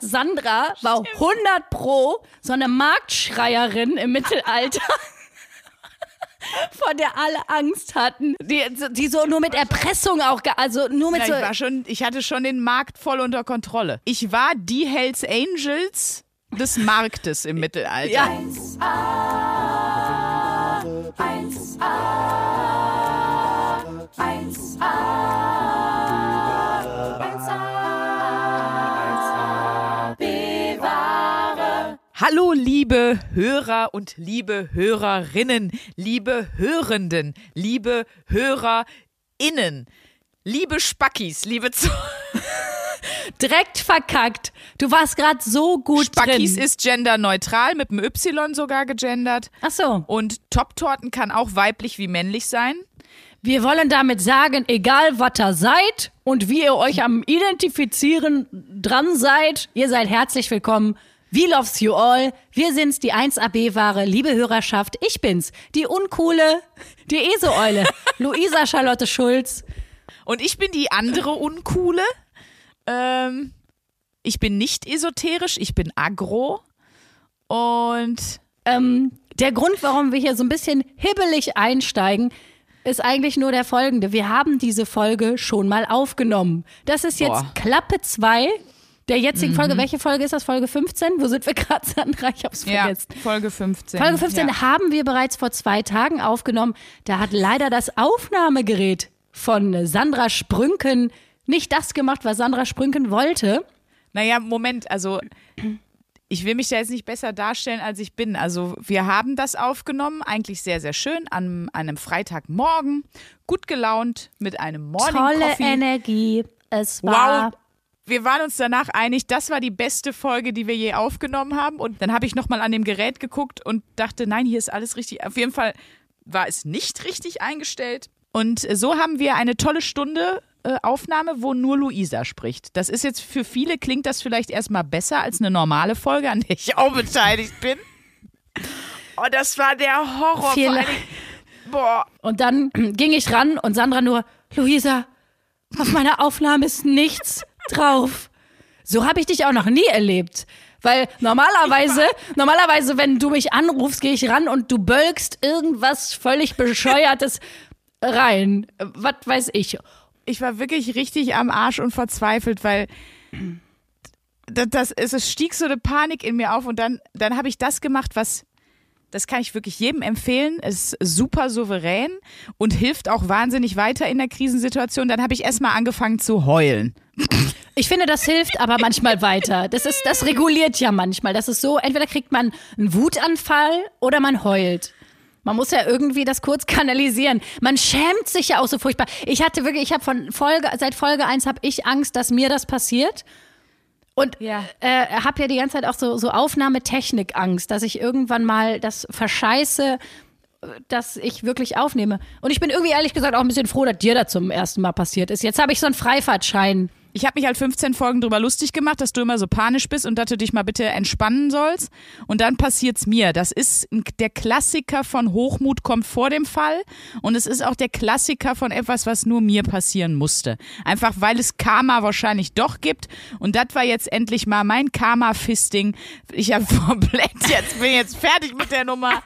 Sandra war 100% so eine Marktschreierin im Mittelalter, vor der alle Angst hatten, die so nur mit Erpressung auch, also nur mit ich hatte schon den Markt voll unter Kontrolle. Ich war die Hells Angels des Marktes im Mittelalter. Ja. 1A, 1A, 1A, 1A, bewahre. Hallo liebe Hörer und liebe Hörerinnen, liebe Hörenden, liebe HörerInnen, liebe Spackis, liebe Direkt verkackt. Du warst gerade so gut Spackis drin. ist genderneutral, mit einem Y sogar gegendert. Ach so. Und Top-Torten kann auch weiblich wie männlich sein. Wir wollen damit sagen, egal was ihr seid und wie ihr euch am Identifizieren dran seid, ihr seid herzlich willkommen. We loves you all. Wir sind's, die 1AB-Ware, liebe Hörerschaft. Ich bin's, die uncoole, die ESO-Eule, Luisa Charlotte Schulz. Und ich bin die andere Uncoole. Ich bin nicht esoterisch, ich bin aggro. Und Der Grund, warum wir hier so ein bisschen hibbelig einsteigen, ist eigentlich nur der folgende. Wir haben diese Folge schon mal aufgenommen. Das ist jetzt Klappe 2 der jetzigen Folge. Welche Folge ist das? Folge 15? Wo sind wir gerade, Sandra? Ich hab's vergessen. Ja, Folge 15. Folge 15 haben wir bereits vor 2 Tagen aufgenommen. Da hat leider das Aufnahmegerät von Sandra Sprünken nicht das gemacht, was Sandra Sprünken wollte. Naja, Moment, also ich will mich da jetzt nicht besser darstellen, als ich bin. Also wir haben das aufgenommen, eigentlich sehr, sehr schön, an einem Freitagmorgen, gut gelaunt, mit einem Morning Tolle Coffee. Energie. Es war... Wow, wir waren uns danach einig, das war die beste Folge, die wir je aufgenommen haben. Und dann habe ich nochmal an dem Gerät geguckt und dachte, nein, hier ist alles richtig. Auf jeden Fall war es nicht richtig eingestellt. Und so haben wir eine tolle Stunde Aufnahme, wo nur Luisa spricht. Das ist jetzt für viele, klingt das vielleicht erstmal besser als eine normale Folge, an der ich auch beteiligt bin. Oh, das war der Horror. Vor allen Dingen, boah. Und dann ging ich ran und Sandra nur, Luisa, auf meiner Aufnahme ist nichts drauf. So habe ich dich auch noch nie erlebt. Weil normalerweise, wenn du mich anrufst, gehe ich ran und du bölkst irgendwas völlig Bescheuertes rein. Was weiß ich. Ich war wirklich richtig am Arsch und verzweifelt, weil es stieg so eine Panik in mir auf und dann habe ich das gemacht, das kann ich wirklich jedem empfehlen, ist super souverän und hilft auch wahnsinnig weiter in der Krisensituation. Dann habe ich erstmal angefangen zu heulen. Ich finde, das hilft aber manchmal weiter. Das reguliert ja manchmal. Das ist so, entweder kriegt man einen Wutanfall oder man heult. Man muss ja irgendwie das kurz kanalisieren. Man schämt sich ja auch so furchtbar. Seit Folge 1 habe ich Angst, dass mir das passiert. Und habe ja die ganze Zeit auch so Aufnahmetechnik-Angst, dass ich irgendwann mal das verscheiße, dass ich wirklich aufnehme. Und ich bin irgendwie ehrlich gesagt auch ein bisschen froh, dass dir das zum ersten Mal passiert ist. Jetzt habe ich so einen Freifahrtschein. Ich habe mich halt 15 Folgen drüber lustig gemacht, dass du immer so panisch bist und dass du dich mal bitte entspannen sollst. Und dann passiert's mir. Das ist der Klassiker von Hochmut kommt vor dem Fall. Und es ist auch der Klassiker von etwas, was nur mir passieren musste. Einfach, weil es Karma wahrscheinlich doch gibt. Und das war jetzt endlich mal mein Karma-Fisting. Ich habe bin jetzt fertig mit der Nummer.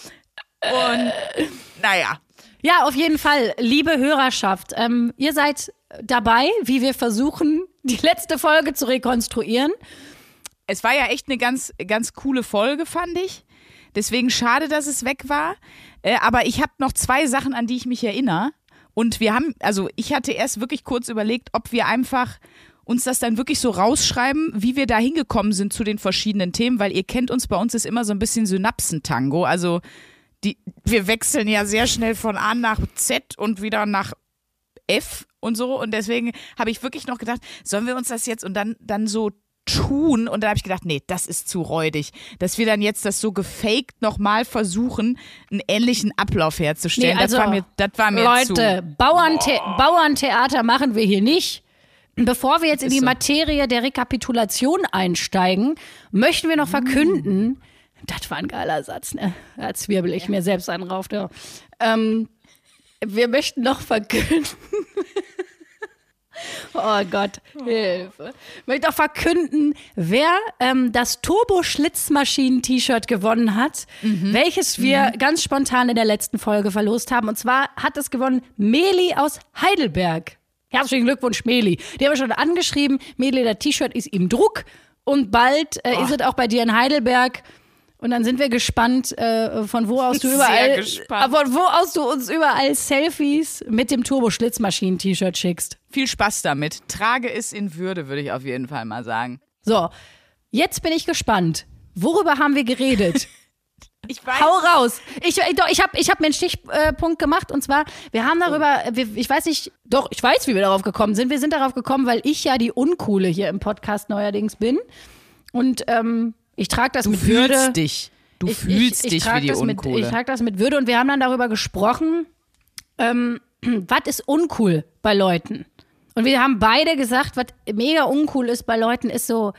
Und naja. Ja, auf jeden Fall, liebe Hörerschaft, ihr seid dabei, wie wir versuchen, die letzte Folge zu rekonstruieren. Es war ja echt eine ganz, ganz coole Folge, fand ich. Deswegen schade, dass es weg war. Aber ich habe noch 2 Sachen, an die ich mich erinnere. Und ich hatte erst wirklich kurz überlegt, ob wir einfach uns das dann wirklich so rausschreiben, wie wir da hingekommen sind zu den verschiedenen Themen, weil ihr kennt uns, bei uns ist immer so ein bisschen Synapsentango. Also wir wechseln ja sehr schnell von A nach Z und wieder nach F und so. Und deswegen habe ich wirklich noch gedacht, sollen wir uns das jetzt und dann so tun? Und dann habe ich gedacht, nee, das ist zu räudig. Dass wir dann jetzt das so gefaked nochmal versuchen, einen ähnlichen Ablauf herzustellen. Nee, also, das war mir Leute, zu... Bauerntheater machen wir hier nicht. Bevor wir jetzt in die so. Materie der Rekapitulation einsteigen, möchten wir noch verkünden, das war ein geiler Satz, ne? Da zwirbel ich mir selbst einen rauf. Ja. Wir möchten noch verkünden, Oh Gott, Hilfe. Ich möchte auch verkünden, wer das Turbo-Schlitzmaschinen-T-Shirt gewonnen hat, welches wir ganz spontan in der letzten Folge verlost haben. Und zwar hat es gewonnen Meli aus Heidelberg. Herzlichen Glückwunsch, Meli. Die haben wir schon angeschrieben. Meli, das T-Shirt ist im Druck und bald ist es auch bei dir in Heidelberg. Und dann sind wir gespannt, von wo aus du uns überall Selfies mit dem Turbo-Schlitzmaschinen-T-Shirt schickst. Viel Spaß damit. Trage es in Würde, würde ich auf jeden Fall mal sagen. So, jetzt bin ich gespannt. Worüber haben wir geredet? Ich weiß. Hau raus. Ich hab mir einen Stichpunkt gemacht und zwar, wir haben darüber, ich weiß, wie wir darauf gekommen sind. Wir sind darauf gekommen, weil ich ja die Uncoole hier im Podcast neuerdings bin. Und ich trage das mit Würde. Du fühlst dich wie die Uncoole. Ich trage das mit Würde und wir haben dann darüber gesprochen, was ist uncool bei Leuten? Und wir haben beide gesagt, was mega uncool ist bei Leuten, ist so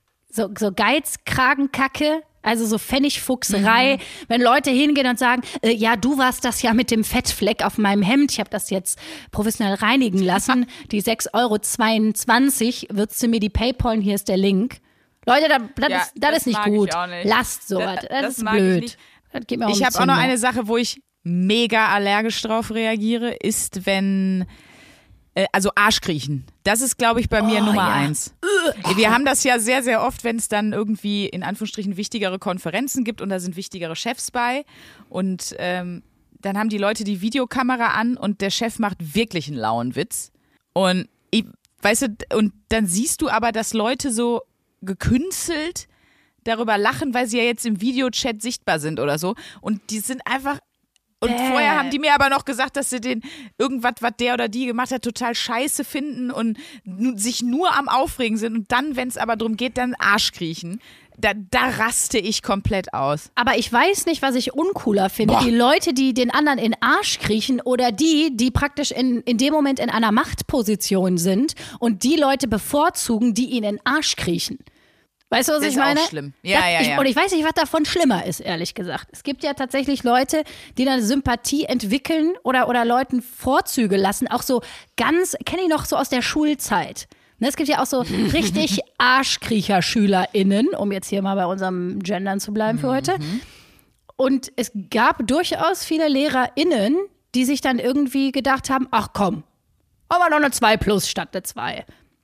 Geizkragenkacke, also so Pfennigfuchserei. Wenn Leute hingehen und sagen, ja, du warst das ja mit dem Fettfleck auf meinem Hemd, ich habe das jetzt professionell reinigen lassen, die 6,22 € würdest du mir die PayPal, hier ist der Link. Leute, das ist nicht gut. Lasst sowas. Das ist blöd. Das geht mir auch ich habe auch noch eine Sache, wo ich mega allergisch drauf reagiere, ist, wenn also Arschkriechen. Das ist, glaube ich, bei mir Nummer 1. Wir haben das ja sehr, sehr oft, wenn es dann irgendwie in Anführungsstrichen wichtigere Konferenzen gibt und da sind wichtigere Chefs bei und dann haben die Leute die Videokamera an und der Chef macht wirklich einen lauen Witz und und dann siehst du aber, dass Leute so gekünstelt darüber lachen, weil sie ja jetzt im Videochat sichtbar sind oder so. Und die sind einfach. Und vorher haben die mir aber noch gesagt, dass sie den irgendwas, was der oder die gemacht hat, total scheiße finden und sich nur am Aufregen sind. Und dann, wenn es aber darum geht, dann Arschkriechen. Da raste ich komplett aus. Aber ich weiß nicht, was ich uncooler finde. Boah. Die Leute, die den anderen in Arsch kriechen oder die praktisch in dem Moment in einer Machtposition sind und die Leute bevorzugen, die ihnen in Arsch kriechen. Weißt du, was ich meine? Das ist auch schlimm. Ja. Und ich weiß nicht, was davon schlimmer ist, ehrlich gesagt. Es gibt ja tatsächlich Leute, die dann Sympathie entwickeln oder Leuten Vorzüge lassen. Auch so ganz, kenne ich noch so aus der Schulzeit. Es gibt ja auch so richtig Arschkriecher-SchülerInnen, um jetzt hier mal bei unserem Gendern zu bleiben für heute. Und es gab durchaus viele LehrerInnen, die sich dann irgendwie gedacht haben, ach komm, aber noch eine 2+ statt eine 2.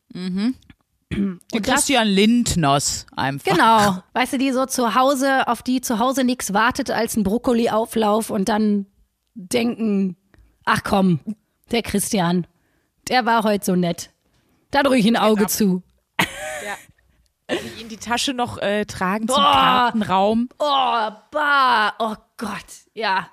Die Christian Lindners einfach. Genau. Weißt du, die so auf die zu Hause nichts wartet als ein Brokkoli-Auflauf und dann denken, ach komm, der Christian, der war heute so nett. Da drücke ich ein Auge zu. Ja. Die in die Tasche noch tragen zum Kartenraum. Oh Gott, ja.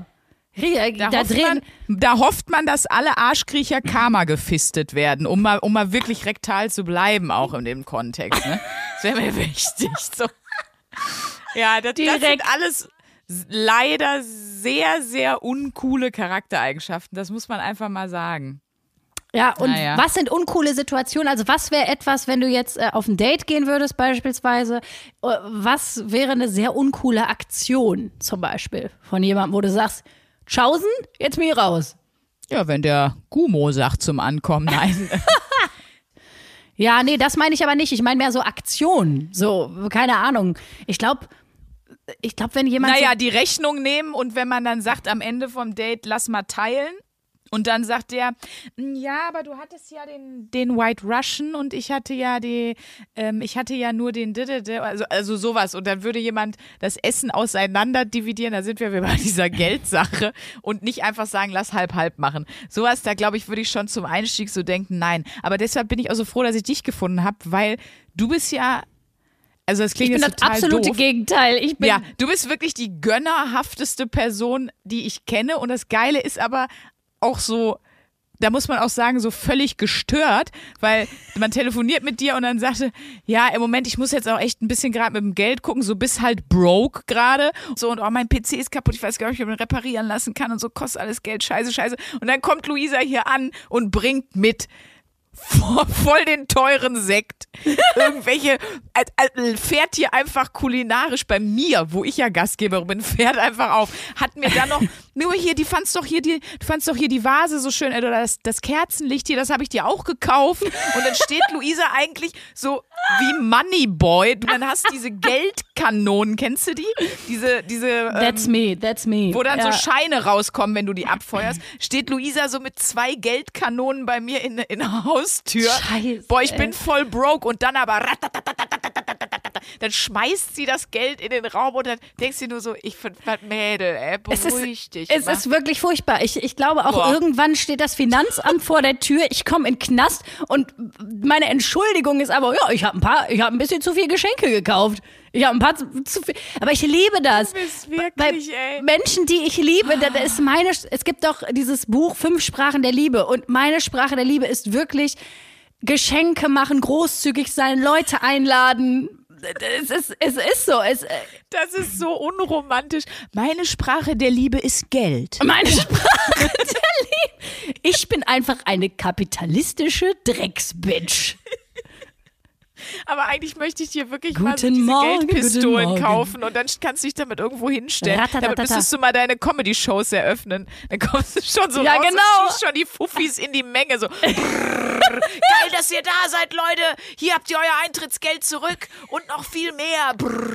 Da hofft man, dass alle Arschkriecher Karma gefistet werden, um mal wirklich rektal zu bleiben, auch in dem Kontext. Ne? Das wäre mir wichtig. So. Ja, das sind alles leider sehr, sehr uncoole Charaktereigenschaften. Das muss man einfach mal sagen. Ja, und was sind uncoole Situationen? Also was wäre etwas, wenn du jetzt auf ein Date gehen würdest beispielsweise, was wäre eine sehr uncoole Aktion zum Beispiel von jemandem, wo du sagst, Tschaußen, jetzt bin ich raus. Ja, wenn der Gumo sagt zum Ankommen, nein. Ja, nee, das meine ich aber nicht. Ich meine mehr so Aktionen, so, keine Ahnung. Ich glaube, wenn jemand die Rechnung nehmen und wenn man dann sagt am Ende vom Date, lass mal teilen. Und dann sagt der, ja, aber du hattest ja den White Russian und ich hatte ja nur den also sowas. Und dann würde jemand das Essen auseinander dividieren, da sind wir bei dieser Geldsache und nicht einfach sagen, lass halb machen. Sowas, da glaube ich, würde ich schon zum Einstieg so denken, nein. Aber deshalb bin ich auch so froh, dass ich dich gefunden habe, weil du bist ja, also das klingt jetzt total doof. Ich bin das absolute Gegenteil. Ja, du bist wirklich die gönnerhafteste Person, die ich kenne und das Geile ist aber auch so, da muss man auch sagen, so völlig gestört, weil man telefoniert mit dir und dann sagte, ja, im Moment, ich muss jetzt auch echt ein bisschen gerade mit dem Geld gucken, so bist halt broke gerade. So, und mein PC ist kaputt, ich weiß gar nicht, ob ich ihn reparieren lassen kann und so, kostet alles Geld, scheiße. Und dann kommt Luisa hier an und bringt mit voll den teuren Sekt. Irgendwelche, fährt hier einfach kulinarisch bei mir, wo ich ja Gastgeberin bin, fährt einfach auf. Hat mir dann noch, nur hier, du fandst doch hier die Vase so schön, oder das Kerzenlicht hier, das habe ich dir auch gekauft. Und dann steht Luisa eigentlich so wie Moneyboy. Du dann hast diese Geldkanonen, kennst du die? Diese That's me. wo dann so Scheine rauskommen, wenn du die abfeuerst. Steht Luisa so mit 2 Geldkanonen bei mir in der Haustür. Scheiße, Boah, ich bin voll broke. Und dann aber dann schmeißt sie das Geld in den Raum und dann denkst du nur so, ich finde das Mädel, beruhig dich. Es ist wirklich furchtbar. Ich glaube auch, irgendwann steht das Finanzamt vor der Tür, ich komme in den Knast und meine Entschuldigung ist aber, ja, ich habe ein bisschen zu viel Geschenke gekauft. Ich habe ein paar zu viel. Aber ich liebe das. Du bist wirklich, ey. Menschen, die ich liebe, das ist es gibt doch dieses Buch 5 Sprachen der Liebe und meine Sprache der Liebe ist wirklich Geschenke machen, großzügig sein, Leute einladen. Es ist so. Das ist so unromantisch. Meine Sprache der Liebe ist Geld. Meine Sprache der Liebe. Ich bin einfach eine kapitalistische Drecksbitch. Aber eigentlich möchte ich dir wirklich Guten mal so diese Morgen, Geldpistolen guten Morgen. kaufen und dann kannst du dich damit irgendwo hinstellen. Ratatatata. Damit müsstest du mal deine Comedy-Shows eröffnen. Dann kommst du schon so Ja, raus genau. und schießt schon die Fuffis in die Menge. So. Geil, dass ihr da seid, Leute. Hier habt ihr euer Eintrittsgeld zurück und noch viel mehr.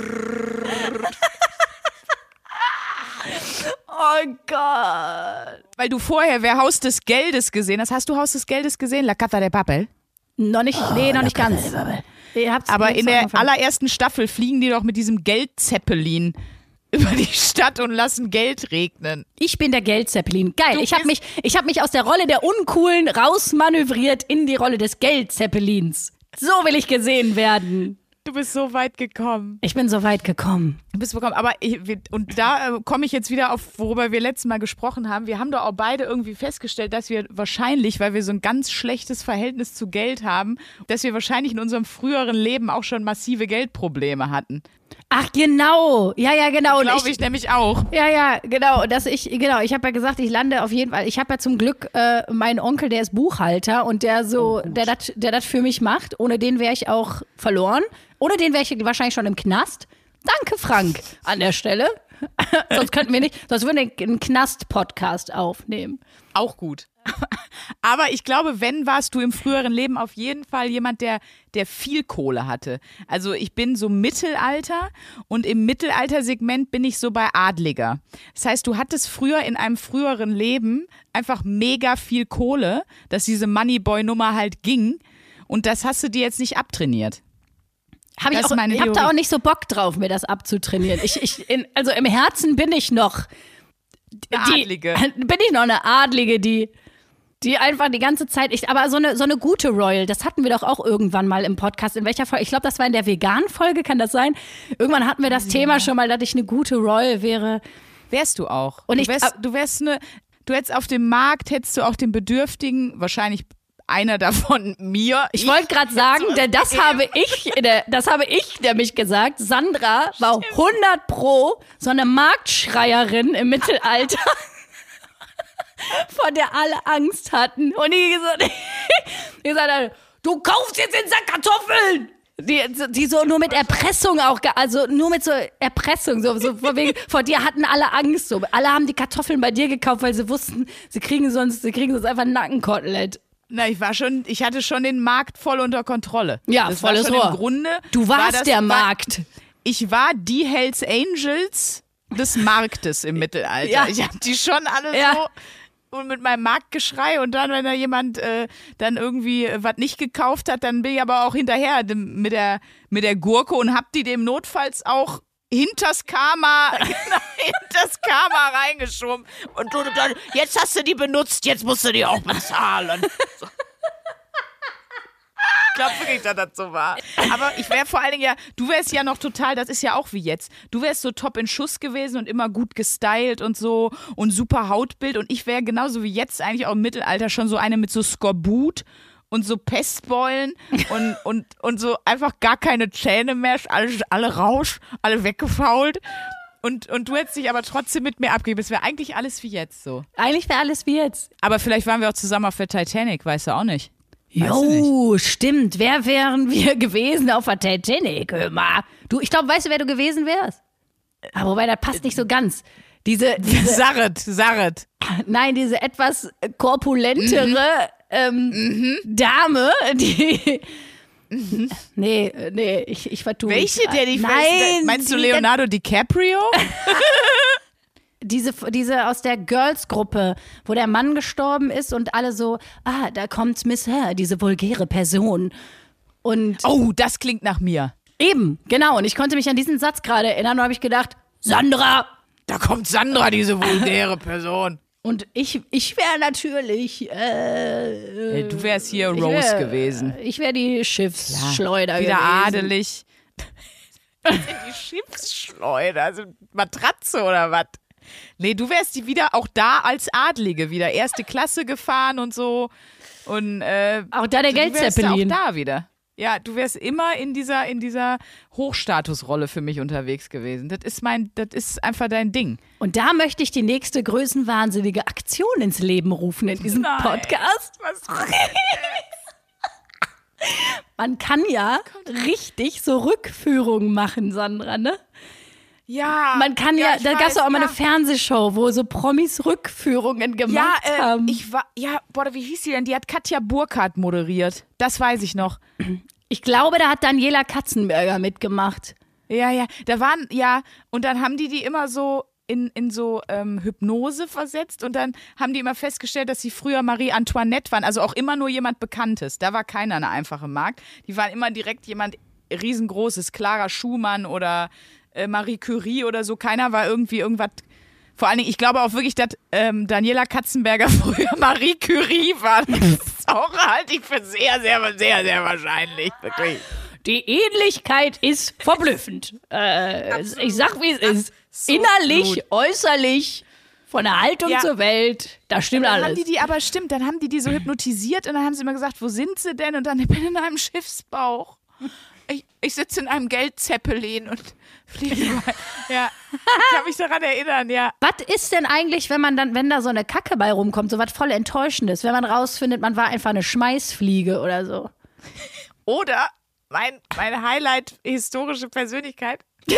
Oh Gott. Weil du vorher Wer Haus des Geldes gesehen hast. Hast du Haus des Geldes gesehen? La Casa de Papel? Noch nicht ganz. Aber in der allerersten Staffel fliegen die doch mit diesem Geldzeppelin über die Stadt und lassen Geld regnen. Ich bin der Geldzeppelin. Geil. Ich habe mich aus der Rolle der Uncoolen rausmanövriert in die Rolle des Geldzeppelins. So will ich gesehen werden. Du bist so weit gekommen. Ich bin so weit gekommen. Du bist gekommen. Aber und da komme ich jetzt wieder auf, worüber wir letztes Mal gesprochen haben. Wir haben doch auch beide irgendwie festgestellt, dass wir wahrscheinlich, weil wir so ein ganz schlechtes Verhältnis zu Geld haben, dass wir wahrscheinlich in unserem früheren Leben auch schon massive Geldprobleme hatten. Ach, genau. Ja, genau. Glaube ich nämlich auch. Ja, genau. Ich habe ja gesagt, ich lande auf jeden Fall. Ich habe ja zum Glück meinen Onkel, der ist Buchhalter und der das für mich macht. Ohne den wäre ich auch verloren. Ohne den wäre ich wahrscheinlich schon im Knast. Danke, Frank, an der Stelle. Sonst würden wir einen Knast-Podcast aufnehmen. Auch gut. Aber ich glaube, wenn warst du im früheren Leben auf jeden Fall jemand, der viel Kohle hatte. Also ich bin so Mittelalter und im Mittelaltersegment bin ich so bei Adliger. Das heißt, du hattest früher in einem früheren Leben einfach mega viel Kohle, dass diese Moneyboy-Nummer halt ging und das hast du dir jetzt nicht abtrainiert. Ich habe da auch nicht so Bock drauf, mir das abzutrainieren. Also im Herzen bin ich noch Adlige. Bin ich noch eine Adlige, die einfach die ganze Zeit, aber so eine gute Royal, das hatten wir doch auch irgendwann mal im Podcast. In welcher Folge? Ich glaube, das war in der Vegan-Folge, kann das sein? Irgendwann hatten wir das Thema schon mal, dass ich eine gute Royal wäre. Wärst du auch. Und du hättest auf dem Markt, hättest du auch den Bedürftigen, wahrscheinlich einer davon mir. Ich wollte gerade sagen, denn das habe ich nämlich gesagt. Sandra war 100% so eine Marktschreierin im Mittelalter, vor der alle Angst hatten. Und die gesagt hat, du kaufst jetzt den Sack Kartoffeln. Die so nur mit Erpressung auch, also nur mit so Erpressung, so vor dir hatten alle Angst, so. Alle haben die Kartoffeln bei dir gekauft, weil sie wussten, sie kriegen sonst einfach ein Nackenkotelett. Na, ich hatte schon den Markt voll unter Kontrolle. Ja, das volles war schon Rohr. Im Grunde Du warst der Markt. Ich war die Hells Angels des Marktes im Mittelalter. Ja. Ich habe die schon alle so und mit meinem Marktgeschrei und dann, wenn da jemand dann irgendwie was nicht gekauft hat, dann bin ich aber auch hinterher mit der Gurke und hab die dem notfalls auch hinters Karma reingeschoben. Und du dann, jetzt hast du die benutzt, jetzt musst du die auch bezahlen. So. Ich glaube wirklich, dass das so war. Aber ich wäre vor allen Dingen du wärst ja noch total, das ist ja auch wie jetzt. Du wärst so top in Schuss gewesen und immer gut gestylt und so und super Hautbild. Und ich wäre genauso wie jetzt eigentlich auch im Mittelalter schon so eine mit so Skorbut und so Pestbeulen und so einfach gar keine Zähne mehr, alle Rausch, alle weggefault. Und du hättest dich aber trotzdem mit mir abgegeben. Es wäre eigentlich alles wie jetzt so. Eigentlich wäre alles wie jetzt. Aber vielleicht waren wir auch zusammen auf der Titanic, weißt du auch nicht. Jo, stimmt. Wer wären wir gewesen auf der Titanic? Hör mal. Du, ich glaube, weißt du, wer du gewesen wärst? Aber wobei, das passt nicht so ganz. Diese Sarret. Nein, diese etwas korpulentere Dame, die. Nee, ich vertue mich. Welche, der die Nein, meinst du Leonardo DiCaprio? Diese aus der Girls-Gruppe, wo der Mann gestorben ist und alle so, da kommt Miss Her, diese vulgäre Person. Und Oh, das klingt nach mir. eben, genau. Und ich konnte mich an diesen Satz gerade erinnern und habe ich gedacht, Sandra. Da kommt Sandra, diese vulgäre Person. Und ich wäre natürlich. Du wärst hier Rose gewesen. Ich wäre die Schiffsschleuder Wieder gewesen. adelig. Die Schiffsschleuder, also Matratze oder was? Nee, du wärst die wieder auch da als Adlige wieder. Erste Klasse gefahren und so. Und Auch da der du wärst Geldzeppelin. auch da wieder. Ja, du wärst immer in dieser Hochstatusrolle für mich unterwegs gewesen. Das ist einfach dein Ding. Und da möchte ich die nächste größenwahnsinnige Aktion ins Leben rufen in diesem Podcast. Was? Man kann ja richtig so Rückführungen machen, Sandra, ne? Ja. Man kann ja, ich da gab es weiß, auch mal ja. eine Fernsehshow, wo so Promis Rückführungen gemacht haben. Wie hieß die denn? Die hat Katja Burkhardt moderiert. Das weiß ich noch. Ich glaube, da hat Daniela Katzenberger mitgemacht. Ja, und dann haben die immer so in so Hypnose versetzt und dann haben die immer festgestellt, dass sie früher Marie Antoinette waren, also auch immer nur jemand Bekanntes. Da war keiner eine einfache Magd. Die waren immer direkt jemand riesengroßes, Clara Schumann oder Marie Curie oder so. Keiner war irgendwie irgendwas. Vor allen Dingen, ich glaube auch wirklich, dass Daniela Katzenberger früher Marie Curie war. Das ist auch halte ich für sehr, sehr, sehr, sehr wahrscheinlich. Wirklich. Die Ähnlichkeit ist verblüffend. Ich sag, wie es ist. So Innerlich, gut. äußerlich, von der Haltung Ja. zur Welt, da stimmt Dann alles. dann haben die so hypnotisiert und dann haben sie immer gesagt, wo sind sie denn? Und dann, ich bin in einem Schiffsbauch. Ich sitze in einem Geldzeppelin und fliege mal. Ja, ich kann mich daran erinnern, ja. Was ist denn eigentlich, wenn da so eine Kacke bei rumkommt, so was voll Enttäuschendes, wenn man rausfindet, man war einfach eine Schmeißfliege oder so? Oder mein Highlight historische Persönlichkeit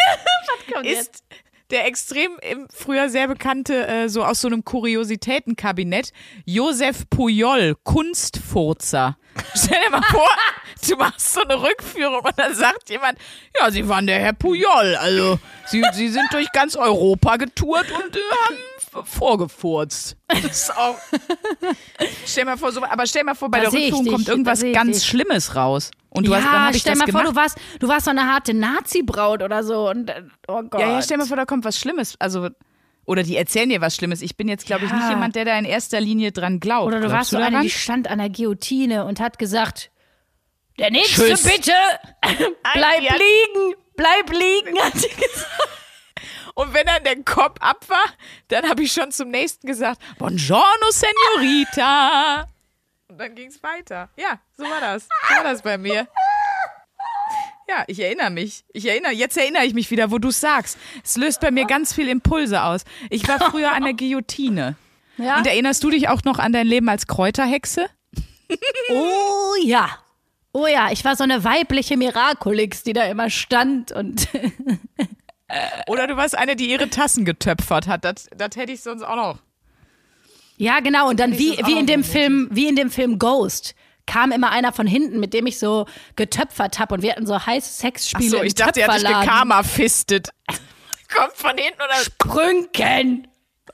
ist der extrem früher sehr bekannte, so aus so einem Kuriositätenkabinett, Josef Pujol, Kunstfurzer. Stell dir mal vor, du machst so eine Rückführung und dann sagt jemand, ja, Sie waren der Herr Pujol, also Sie sind durch ganz Europa getourt und haben vorgefurzt. Das ist auch. Stell mal vor, bei Da der seh ich Rückführung dich, kommt da irgendwas seh ich ganz dich. Schlimmes raus. Und dann Ja, hab ich stell das mal vor, gemacht. du warst so eine harte Nazi-Braut oder so und oh Gott. Ja, stell mal vor, da kommt was Schlimmes. Also, oder die erzählen dir was Schlimmes. Ich bin jetzt, glaube ich, nicht jemand, der da in erster Linie dran glaubt. Oder du Glaubst warst so daran? eine, die stand an der Guillotine und hat gesagt, der nächste Tschüss. bitte, bleib liegen, hat sie gesagt. Und wenn dann der Kopf ab war, dann habe ich schon zum nächsten gesagt, Buongiorno, Senorita. Und dann ging es weiter. Ja, so war das. So war das bei mir. Ja, ich erinnere mich. Jetzt erinnere ich mich wieder, wo du es sagst. Es löst bei mir ganz viel Impulse aus. Ich war früher an der Guillotine. Ja? Und erinnerst du dich auch noch an dein Leben als Kräuterhexe? Oh ja. Oh ja, ich war so eine weibliche Miraculix, die da immer stand und Oder du warst eine, die ihre Tassen getöpfert hat. Das hätte ich sonst auch noch. ja, genau. Und dann Ich das auch wie in dem noch Film Ghost kam immer einer von hinten, mit dem ich so getöpfert habe und wir hatten so heiße Sexspiele Achso, im ich dachte, er hat dich Töpferladen. gekarma-fistet. Kommt von hinten oder... Sprünken.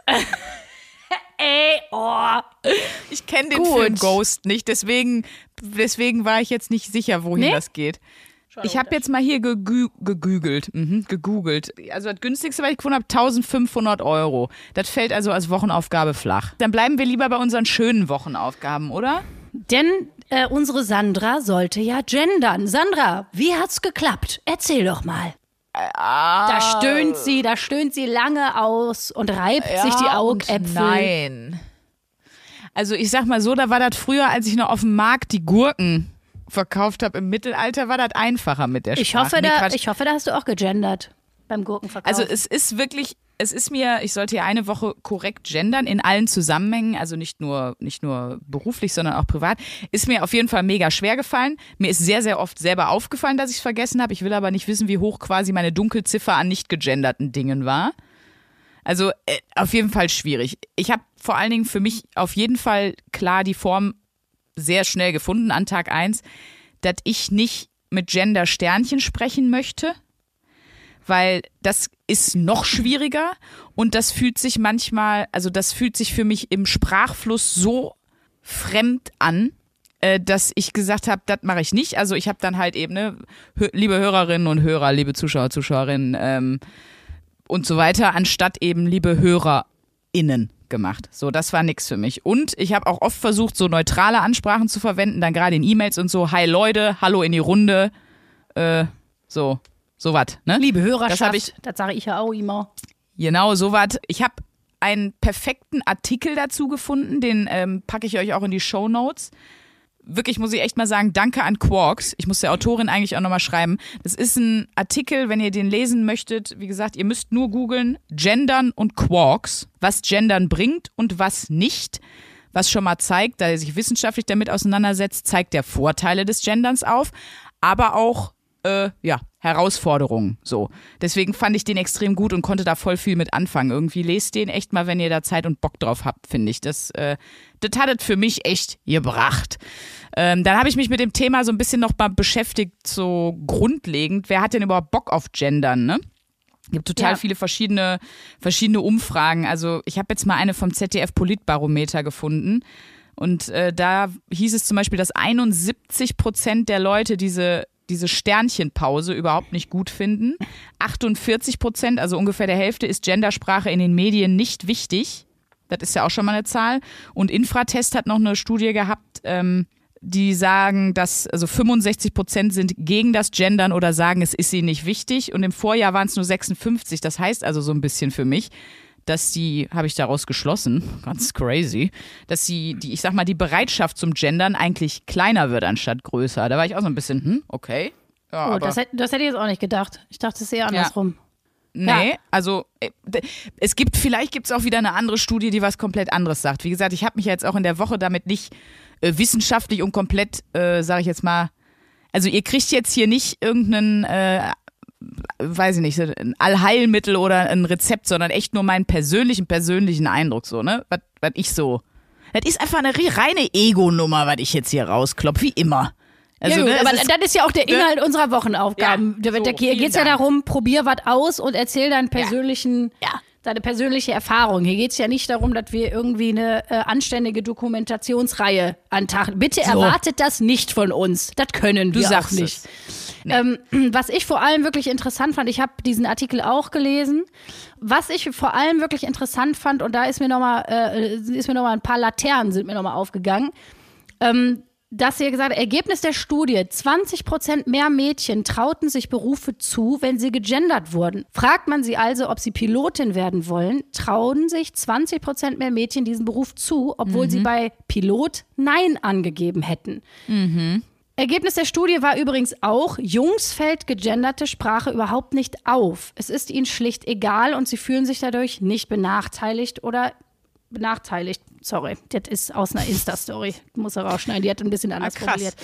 Ey, oh. Ich kenne den Gut. Film Ghost nicht, deswegen war ich jetzt nicht sicher, wohin Nee? das geht. Ich habe jetzt mal hier gegoogelt. Also das günstigste, was ich gefunden habe, 1.500 €. Das fällt also als Wochenaufgabe flach. Dann bleiben wir lieber bei unseren schönen Wochenaufgaben, oder? Denn unsere Sandra sollte ja gendern. Sandra, wie hat's geklappt? Erzähl doch mal. Da stöhnt sie lange aus und reibt sich die Augäpfel. Nein. Also ich sag mal so, da war das früher, als ich noch auf dem Markt die Gurken verkauft habe im Mittelalter, war das einfacher mit der Ich Sprache. hoffe, da hast du auch gegendert beim Gurkenverkauf. Also es ist wirklich es ist mir, ich sollte ja eine Woche korrekt gendern in allen Zusammenhängen, also nicht nur beruflich, sondern auch privat, ist mir auf jeden Fall mega schwer gefallen. Mir ist sehr, sehr oft selber aufgefallen, dass ich es vergessen habe. Ich will aber nicht wissen, wie hoch quasi meine Dunkelziffer an nicht gegenderten Dingen war. Also auf jeden Fall schwierig. Ich habe vor allen Dingen für mich auf jeden Fall klar die Form sehr schnell gefunden an Tag 1, dass ich nicht mit Gender-Sternchen sprechen möchte, weil das ist noch schwieriger und das fühlt sich manchmal, also das fühlt sich für mich im Sprachfluss so fremd an, dass ich gesagt habe, das mache ich nicht. Also ich habe dann halt eben, ne, liebe Hörerinnen und Hörer, liebe Zuschauer, Zuschauerinnen und so weiter, anstatt eben liebe HörerInnen gemacht. So, das war nix für mich. Und ich habe auch oft versucht, so neutrale Ansprachen zu verwenden, dann gerade in E-Mails und so, hi Leute, hallo in die Runde, so was, ne? Liebe Hörerschaft, das sage ich ja auch immer. Genau, so was. Ich habe einen perfekten Artikel dazu gefunden, den packe ich euch auch in die Shownotes. Wirklich, muss ich echt mal sagen, danke an Quarks. Ich muss der Autorin eigentlich auch nochmal schreiben. Das ist ein Artikel, wenn ihr den lesen möchtet. Wie gesagt, ihr müsst nur googeln, Gendern und Quarks, was Gendern bringt und was nicht. Was schon mal zeigt, da er sich wissenschaftlich damit auseinandersetzt, zeigt der Vorteile des Genderns auf, aber auch Herausforderungen. So. Deswegen fand ich den extrem gut und konnte da voll viel mit anfangen. Irgendwie lest den echt mal, wenn ihr da Zeit und Bock drauf habt, finde ich. Das hat es für mich echt gebracht. Dann habe ich mich mit dem Thema so ein bisschen noch mal beschäftigt, so grundlegend. Wer hat denn überhaupt Bock auf Gendern, ne? Es gibt total viele verschiedene Umfragen. Also ich habe jetzt mal eine vom ZDF Politbarometer gefunden. Und da hieß es zum Beispiel, dass 71% der Leute diese Sternchenpause überhaupt nicht gut finden. 48%, also ungefähr der Hälfte, ist Gendersprache in den Medien nicht wichtig. Das ist ja auch schon mal eine Zahl. Und Infratest hat noch eine Studie gehabt, die sagen, dass also 65% sind gegen das Gendern oder sagen, es ist ihnen nicht wichtig. Und im Vorjahr waren es nur 56. Das heißt also so ein bisschen für mich, dass habe ich daraus geschlossen, ganz crazy, dass ich sag mal, die Bereitschaft zum Gendern eigentlich kleiner wird anstatt größer. Da war ich auch so ein bisschen, okay. Ja, aber das hätte ich jetzt auch nicht gedacht. Ich dachte, es ist eher andersrum. Nee, also vielleicht gibt es auch wieder eine andere Studie, die was komplett anderes sagt. Wie gesagt, ich habe mich ja jetzt auch in der Woche damit nicht wissenschaftlich und komplett, sage ich jetzt mal, also ihr kriegt jetzt hier nicht irgendeinen weiß ich nicht, ein Allheilmittel oder ein Rezept, sondern echt nur meinen persönlichen Eindruck so, ne? Was ich so. Das ist einfach eine reine Ego-Nummer, was ich jetzt hier rausklopfe, wie immer. Also, ja, gut, aber das ist ja auch der Inhalt unserer Wochenaufgaben. Ja, so, hier geht es ja darum, probier was aus und erzähl deine persönliche Erfahrung. Hier geht es ja nicht darum, dass wir irgendwie eine anständige Dokumentationsreihe an Tag. Bitte erwartet das nicht von uns. Das können wir auch nicht. Nee. Was ich vor allem wirklich interessant fand, ich habe diesen Artikel auch gelesen, was ich vor allem wirklich interessant fand, und da ist mir nochmal ein paar Laternen sind mir nochmal aufgegangen, dass ihr gesagt habt, Ergebnis der Studie, 20% mehr Mädchen trauten sich Berufe zu, wenn sie gegendert wurden. Fragt man sie also, ob sie Pilotin werden wollen, trauen sich 20% mehr Mädchen diesen Beruf zu, obwohl sie bei Pilot Nein angegeben hätten. Mhm. Ergebnis der Studie war übrigens auch, Jungs fällt gegenderte Sprache überhaupt nicht auf. Es ist ihnen schlicht egal und sie fühlen sich dadurch nicht benachteiligt. Sorry, das ist aus einer Insta-Story. Muss er rausschneiden, die hat ein bisschen anders formuliert.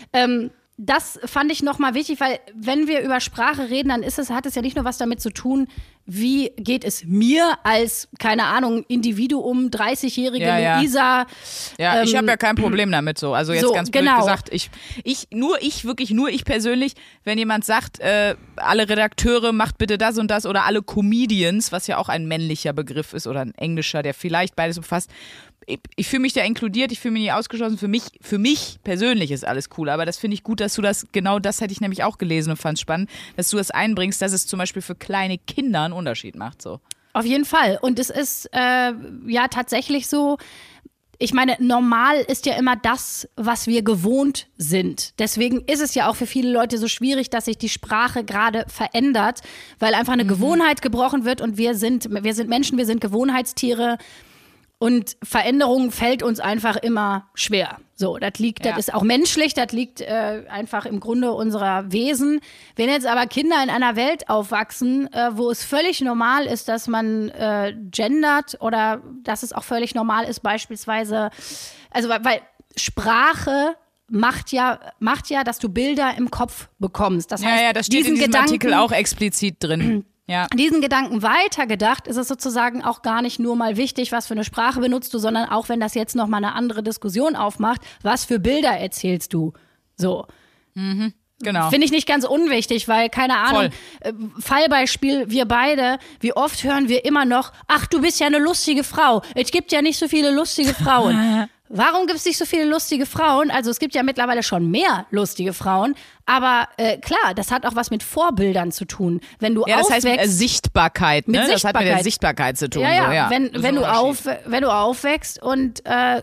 Das fand ich nochmal wichtig, weil wenn wir über Sprache reden, dann hat es ja nicht nur was damit zu tun, wie geht es mir als, keine Ahnung, Individuum, 30-jährige Luisa. Ja, ich habe ja kein Problem damit so. Also jetzt so, ganz blöd gesagt, nur ich persönlich, wenn jemand sagt, alle Redakteure macht bitte das und das oder alle Comedians, was ja auch ein männlicher Begriff ist oder ein englischer, der vielleicht beides umfasst, ich fühle mich da inkludiert, ich fühle mich nicht ausgeschlossen. Für mich persönlich ist alles cool, aber das finde ich gut, dass du das hätte ich nämlich auch gelesen und fand es spannend, dass du das einbringst, dass es zum Beispiel für kleine Kinder einen Unterschied macht. So. Auf jeden Fall. Und es ist tatsächlich so, ich meine, normal ist ja immer das, was wir gewohnt sind. Deswegen ist es ja auch für viele Leute so schwierig, dass sich die Sprache gerade verändert, weil einfach eine Gewohnheit gebrochen wird und wir sind Menschen, wir sind Gewohnheitstiere. Und Veränderung fällt uns einfach immer schwer. So, das ist auch menschlich, das liegt einfach im Grunde unserer Wesen. Wenn jetzt aber Kinder in einer Welt aufwachsen, wo es völlig normal ist, dass man gendert oder dass es auch völlig normal ist, beispielsweise, also weil Sprache macht ja, dass du Bilder im Kopf bekommst. Das heißt, das steht in diesem Artikel auch explizit drin. Ja. Diesen Gedanken weitergedacht, ist es sozusagen auch gar nicht nur mal wichtig, was für eine Sprache benutzt du, sondern auch, wenn das jetzt noch mal eine andere Diskussion aufmacht, was für Bilder erzählst du? So. Genau. Finde ich nicht ganz unwichtig, weil, keine Ahnung, Fallbeispiel, wir beide, wie oft hören wir immer noch, ach, du bist ja eine lustige Frau. Es gibt ja nicht so viele lustige Frauen. Warum gibt es nicht so viele lustige Frauen? Also es gibt ja mittlerweile schon mehr lustige Frauen, aber klar, das hat auch was mit Vorbildern zu tun. Wenn du das heißt aufwächst, mit Sichtbarkeit, ne? Das hat mit der Sichtbarkeit zu tun. Ja. So, wenn du aufwächst und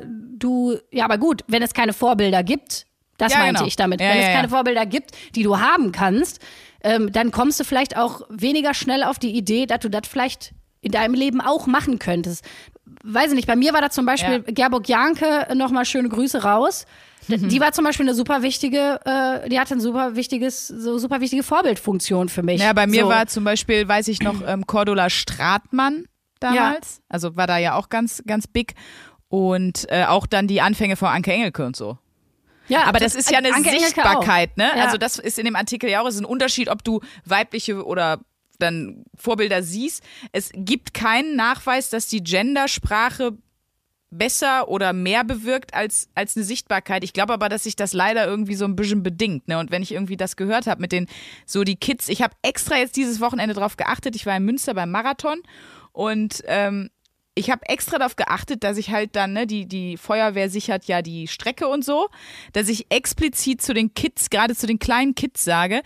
aber gut, wenn es keine Vorbilder gibt, das meinte ich damit. Wenn es keine Vorbilder gibt, die du haben kannst, dann kommst du vielleicht auch weniger schnell auf die Idee, dass du das vielleicht in deinem Leben auch machen könntest. Weiß ich nicht, bei mir war da zum Beispiel Gerburg Janke, nochmal schöne Grüße raus. Die war zum Beispiel eine super wichtige, die hatte eine super wichtige Vorbildfunktion für mich. Ja, bei mir war zum Beispiel, weiß ich noch, Cordula Stratmann damals. Ja. Also war da ja auch ganz, ganz big. Und auch dann die Anfänge von Anke Engelke und so. Ja, aber das ist ja eine Anke Sichtbarkeit, ne? Ja. Also das ist in dem Artikel ja auch, es ist ein Unterschied, ob du weibliche oder dann Vorbilder siehst. Es gibt keinen Nachweis, dass die Gendersprache besser oder mehr bewirkt als eine Sichtbarkeit. Ich glaube aber, dass sich das leider irgendwie so ein bisschen bedingt. Ne? Und wenn ich irgendwie das gehört habe mit die Kids, ich habe extra jetzt dieses Wochenende drauf geachtet, ich war in Münster beim Marathon und ich habe extra darauf geachtet, dass ich halt dann, ne, die Feuerwehr sichert ja die Strecke und so, dass ich explizit zu den Kids, gerade zu den kleinen Kids sage,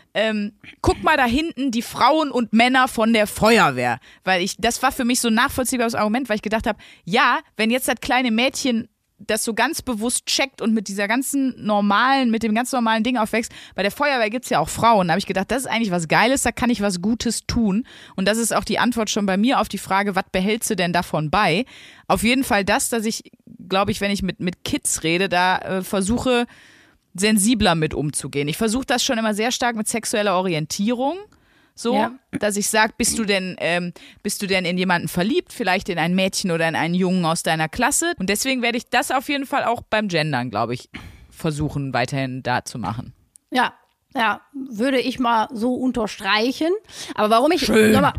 guck mal da hinten die Frauen und Männer von der Feuerwehr. Weil das war für mich so ein nachvollziehbares Argument, weil ich gedacht habe, ja, wenn jetzt das kleine Mädchen das so ganz bewusst checkt und mit dem ganz normalen Ding aufwächst, bei der Feuerwehr gibt's ja auch Frauen. Da habe ich gedacht, das ist eigentlich was Geiles, da kann ich was Gutes tun. Und das ist auch die Antwort schon bei mir auf die Frage, was behältst du denn davon bei? Auf jeden Fall das, dass ich, glaube ich, wenn ich mit Kids rede, da versuche, sensibler mit umzugehen. Ich versuche das schon immer sehr stark mit sexueller Orientierung, dass ich sage, bist du denn in jemanden verliebt, vielleicht in ein Mädchen oder in einen Jungen aus deiner Klasse? Und deswegen werde ich das auf jeden Fall auch beim Gendern, glaube ich, versuchen weiterhin da zu machen. Ja, würde ich mal so unterstreichen. Aber warum ich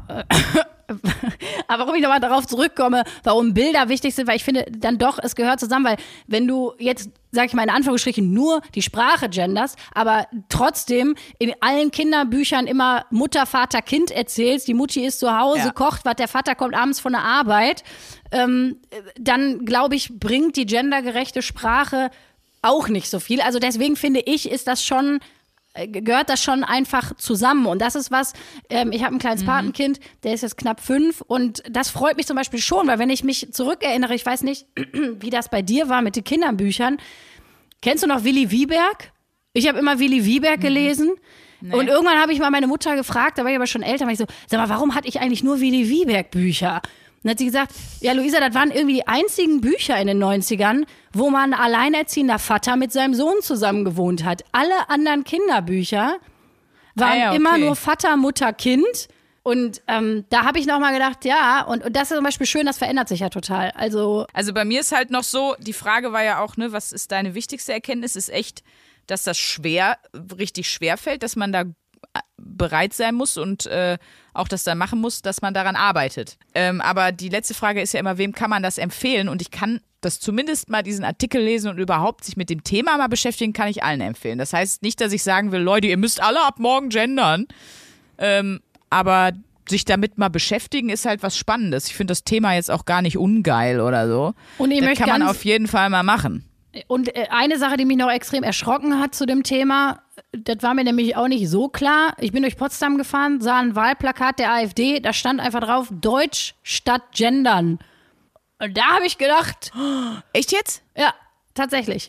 nochmal darauf zurückkomme, warum Bilder wichtig sind, weil ich finde dann doch, es gehört zusammen, weil wenn du jetzt, sag ich mal in Anführungsstrichen, nur die Sprache genderst, aber trotzdem in allen Kinderbüchern immer Mutter, Vater, Kind erzählst, die Mutti ist zu Hause, kocht, der Vater kommt abends von der Arbeit, dann, glaube ich, bringt die gendergerechte Sprache auch nicht so viel. Also deswegen finde ich, gehört das schon einfach zusammen. Und das ist was, ich habe ein kleines Patenkind, der ist jetzt knapp 5 und das freut mich zum Beispiel schon, weil wenn ich mich zurückerinnere, ich weiß nicht, wie das bei dir war mit den Kinderbüchern. Kennst du noch Willi Wieberg? Ich habe immer Willi Wieberg gelesen. Nee. Und irgendwann habe ich mal meine Mutter gefragt, da war ich aber schon älter, war ich so, sag mal, warum hatte ich eigentlich nur Willi Wieberg Bücher? Und dann hat sie gesagt, ja Luisa, das waren irgendwie die einzigen Bücher in den 90ern, wo man ein alleinerziehender Vater mit seinem Sohn zusammen gewohnt hat. Alle anderen Kinderbücher waren immer nur Vater, Mutter, Kind. Und da habe ich nochmal gedacht, ja, und das ist zum Beispiel schön, das verändert sich ja total. Also bei mir ist halt noch so, die Frage war ja auch, ne, was ist deine wichtigste Erkenntnis? Ist echt, dass das richtig schwer fällt, dass man da bereit sein muss und auch das dann machen muss, dass man daran arbeitet. Aber die letzte Frage ist ja immer, wem kann man das empfehlen? Und ich kann das zumindest mal diesen Artikel lesen und überhaupt sich mit dem Thema mal beschäftigen, kann ich allen empfehlen. Das heißt nicht, dass ich sagen will, Leute, ihr müsst alle ab morgen gendern. Aber sich damit mal beschäftigen ist halt was Spannendes. Ich finde das Thema jetzt auch gar nicht ungeil oder so. Und das kann man auf jeden Fall mal machen. Und eine Sache, die mich noch extrem erschrocken hat zu dem Thema, das war mir nämlich auch nicht so klar. Ich bin durch Potsdam gefahren, sah ein Wahlplakat der AfD, da stand einfach drauf, Deutsch statt Gendern. Und da habe ich gedacht. Echt jetzt? Ja, tatsächlich.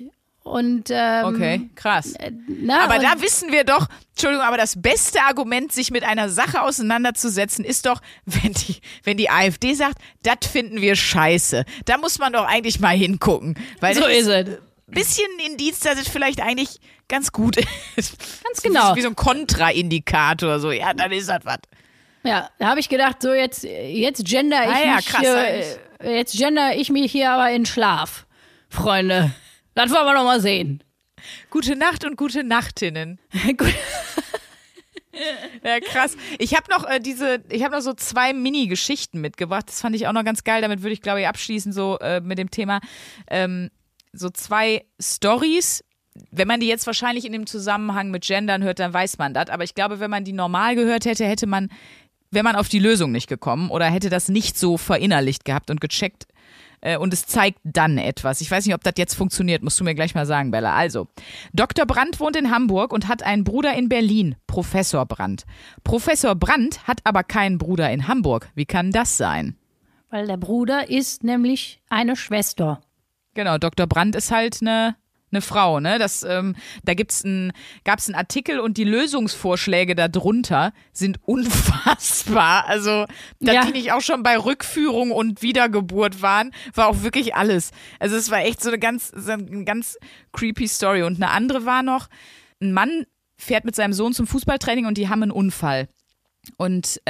Und Okay, krass. na, Aber und da wissen wir doch, Entschuldigung, aber das beste Argument, sich mit einer Sache auseinanderzusetzen, ist doch, wenn die AfD sagt, das finden wir scheiße. Da muss man doch eigentlich mal hingucken. Weil so das ist es. bisschen Indiz, dass es vielleicht eigentlich ganz gut ist. Ganz genau. Wie so ein Kontraindikator, so, ja, dann ist das was. Ja, da habe ich gedacht, so jetzt gender ich ja, mich krass, jetzt gender ich mich hier aber in Schlaf, Freunde. Das wollen wir noch mal sehen. Gute Nacht und gute Nachtinnen. Gut. Ja, krass. Ich habe noch so 2 Mini-Geschichten mitgebracht. Das fand ich auch noch ganz geil. Damit würde ich, glaube ich, abschließen, so mit dem Thema. So 2 Stories. Wenn man die jetzt wahrscheinlich in dem Zusammenhang mit Gendern hört, dann weiß man das. Aber ich glaube, wenn man die normal gehört hätte, wäre man auf die Lösung nicht gekommen oder hätte das nicht so verinnerlicht gehabt und gecheckt. Und es zeigt dann etwas. Ich weiß nicht, ob das jetzt funktioniert, musst du mir gleich mal sagen, Bella. Also, Dr. Brandt wohnt in Hamburg und hat einen Bruder in Berlin, Professor Brandt. Professor Brandt hat aber keinen Bruder in Hamburg. Wie kann das sein? Weil der Bruder ist nämlich eine Schwester. Genau, Dr. Brandt ist halt eine Frau, ne? Da gab's einen Artikel und die Lösungsvorschläge darunter sind unfassbar. Also, dass die nicht auch schon bei Rückführung und Wiedergeburt waren, war auch wirklich alles. Also, es war echt so eine ganz creepy Story. Und eine andere war noch, ein Mann fährt mit seinem Sohn zum Fußballtraining und die haben einen Unfall. Und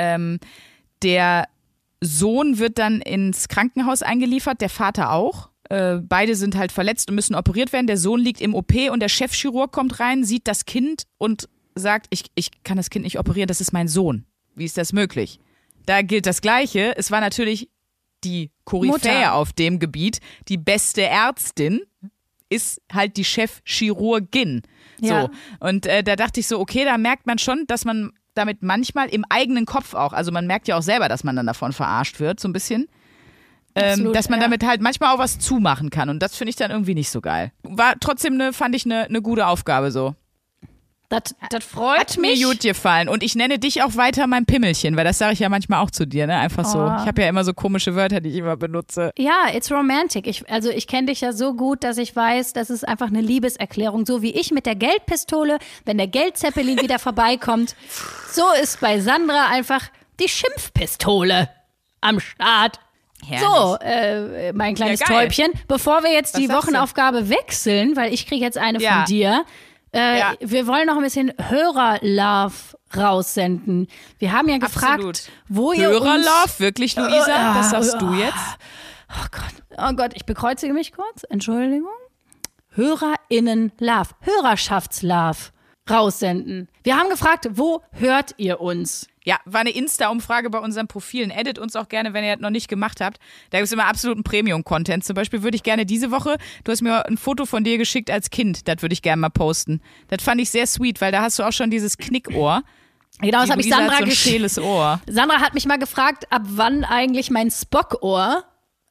der Sohn wird dann ins Krankenhaus eingeliefert, der Vater auch. Beide sind halt verletzt und müssen operiert werden. Der Sohn liegt im OP und der Chefchirurg kommt rein, sieht das Kind und sagt, ich kann das Kind nicht operieren, das ist mein Sohn. Wie ist das möglich? Da gilt das Gleiche. Es war natürlich die Koryphäe Mutter. auf dem Gebiet. Die beste Ärztin ist halt die Chefchirurgin. Ja. So. Und da dachte ich so, okay, da merkt man schon, dass man damit manchmal im eigenen Kopf auch, also man merkt ja auch selber, dass man dann davon verarscht wird, so ein bisschen. Absolut, dass man ja. damit halt manchmal auch was zumachen kann. Und das finde ich dann irgendwie nicht so geil. War trotzdem fand ich eine gute Aufgabe so. Das freut Hat mir mich. gut gefallen. Und ich nenne dich auch weiter mein Pimmelchen, weil das sage ich ja manchmal auch zu dir, ne? Einfach so. Oh. Ich habe ja immer so komische Wörter, die ich immer benutze. Ja, it's romantic. Ich kenne dich ja so gut, dass ich weiß, das ist einfach eine Liebeserklärung. So wie ich mit der Geldpistole, wenn der Geldzeppelin wieder vorbeikommt. So ist bei Sandra einfach die Schimpfpistole am Start. Herrlich. So, mein kleines Ja, geil. Täubchen, bevor wir jetzt Was die sagst du? Wochenaufgabe wechseln, weil ich kriege jetzt eine Ja. von dir. Ja. Wir wollen noch ein bisschen Hörerlove raussenden. Wir haben ja gefragt, Absolut. wo ihr uns... Hörerlove, wirklich, Luisa? Das sagst du jetzt? Oh Gott, ich bekreuzige mich kurz. Entschuldigung. HörerInnen-Love, Hörerschaftslove raussenden. Wir haben gefragt, wo hört ihr uns? Ja, war eine Insta-Umfrage bei unseren Profilen. Edit uns auch gerne, wenn ihr das noch nicht gemacht habt. Da gibt es immer absoluten Premium-Content. Zum Beispiel würde ich gerne diese Woche, du hast mir ein Foto von dir geschickt als Kind, das würde ich gerne mal posten. Das fand ich sehr sweet, weil da hast du auch schon dieses Knickohr. Genau, das habe ich Luisa Sandra hat so ein geschickt. schäles Ohr. Sandra hat mich mal gefragt, ab wann eigentlich mein Spock-Ohr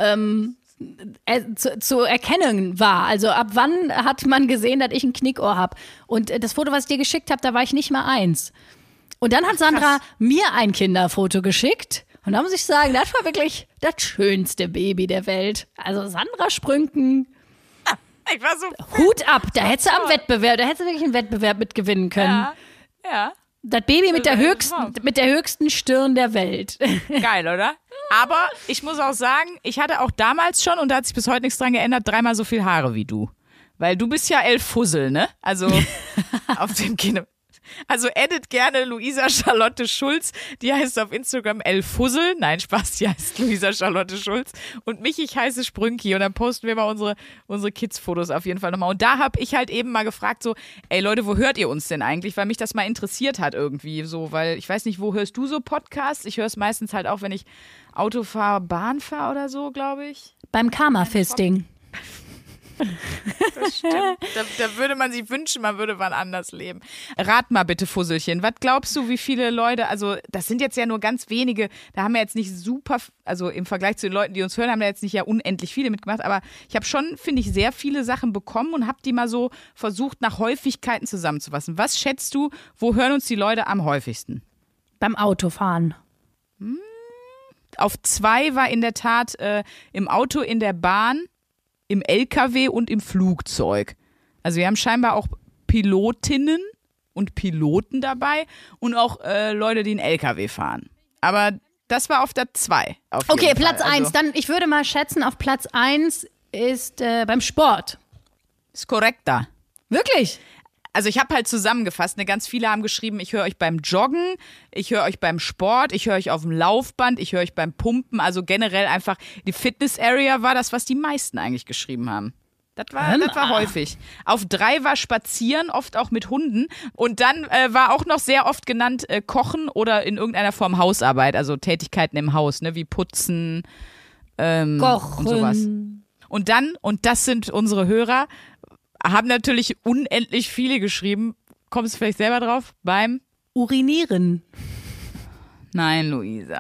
zu erkennen war. Also ab wann hat man gesehen, dass ich ein Knickohr habe. Und das Foto, was ich dir geschickt habe, da war ich nicht mal 1. Und dann hat Sandra mir ein Kinderfoto geschickt. Und da muss ich sagen, das war wirklich das schönste Baby der Welt. Also Sandra Sprünken, Ich war so. Hut ab. Da hättest du wirklich einen Wettbewerb mitgewinnen können. Ja. Das Baby mit der Wow. höchsten Stirn der Welt. Geil, oder? Aber ich muss auch sagen, ich hatte auch damals schon, und da hat sich bis heute nichts dran geändert, 3-mal so viel Haare wie du. Weil du bist ja Fussel, ne? Also auf dem Kino. Also edit gerne Luisa Charlotte Schulz. Die heißt auf Instagram Fussel. Nein, Spaß, die heißt Luisa Charlotte Schulz. Und mich, ich heiße Sprünki. Und dann posten wir mal unsere Kids-Fotos auf jeden Fall nochmal. Und da habe ich halt eben mal gefragt so, ey Leute, wo hört ihr uns denn eigentlich? Weil mich das mal interessiert hat irgendwie so. Weil ich weiß nicht, wo hörst du so Podcasts? Ich höre es meistens halt auch, wenn ich Auto fahre, Bahn fahre oder so, glaube ich. Beim Karma-Fisting. Das stimmt. Da würde man sich wünschen, man würde wann anders leben. Rat mal bitte, Fusselchen, was glaubst du, wie viele Leute, also das sind jetzt ja nur ganz wenige, da haben wir jetzt nicht super, also im Vergleich zu den Leuten, die uns hören, haben wir jetzt nicht ja unendlich viele mitgemacht, aber ich habe schon, finde ich, sehr viele Sachen bekommen und habe die mal so versucht, nach Häufigkeiten zusammenzufassen. Was schätzt du, wo hören uns die Leute am häufigsten? Beim Autofahren. Auf 2 war in der Tat im Auto, in der Bahn, im LKW und im Flugzeug. Also wir haben scheinbar auch Pilotinnen und Piloten dabei und auch Leute, die einen LKW fahren. Aber das war auf der 2. Okay, Platz 1. Dann, ich würde mal schätzen, auf Platz 1 ist beim Sport. Ist korrekt da. Wirklich? Also ich habe halt zusammengefasst, ganz viele haben geschrieben, ich höre euch beim Joggen, ich höre euch beim Sport, ich höre euch auf dem Laufband, ich höre euch beim Pumpen. Also generell einfach, die Fitness-Area war das, was die meisten eigentlich geschrieben haben. Das war häufig. Auf 3 war Spazieren, oft auch mit Hunden. Und dann war auch noch sehr oft genannt Kochen oder in irgendeiner Form Hausarbeit, also Tätigkeiten im Haus, ne, wie Putzen Kochen. Und sowas. Und dann, und das sind unsere Hörer, haben natürlich unendlich viele geschrieben. Kommst du vielleicht selber drauf? Beim Urinieren. Nein, Luisa.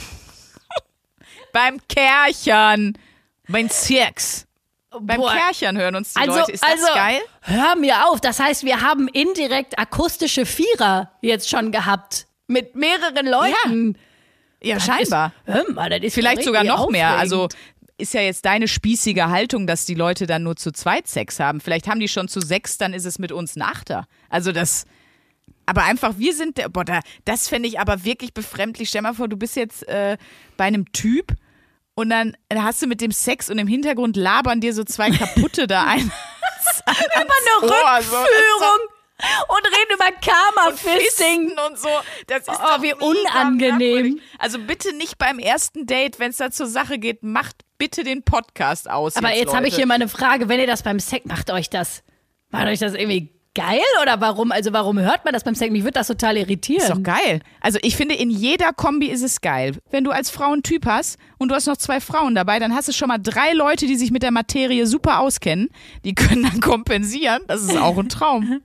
Beim Kärchern. Beim Sex. Beim Kärchern hören uns die Leute. Ist das geil? Hör mir auf. Das heißt, wir haben indirekt akustische Vierer jetzt schon gehabt. Mit mehreren Leuten. Ja, scheinbar. Hör mal, das ist vielleicht sogar noch aufregend. mehr. Also ist ja jetzt deine spießige Haltung, dass die Leute dann nur zu zweit Sex haben. Vielleicht haben die schon zu 6, dann ist es mit uns ein Achter. Also das, aber einfach, wir sind, das fände ich aber wirklich befremdlich. Stell mal vor, du bist jetzt bei einem Typ und dann hast du mit dem Sex und im Hintergrund labern dir so 2 Kaputte da ein. Über eine Rückführung. Und reden über Karma-Fisting. Und so. Das ist wie unangenehm. Also bitte nicht beim ersten Date, wenn es da zur Sache geht, macht bitte den Podcast aus. Aber jetzt habe ich hier mal eine Frage. Wenn ihr das beim Sex, macht euch das irgendwie geil oder warum? Also warum hört man das beim Sex? Mich würde das total irritieren. Ist doch geil. Also ich finde, in jeder Kombi ist es geil. Wenn du als Frau einen Typ hast und du hast noch 2 Frauen dabei, dann hast du schon mal 3 Leute, die sich mit der Materie super auskennen. Die können dann kompensieren. Das ist auch ein Traum.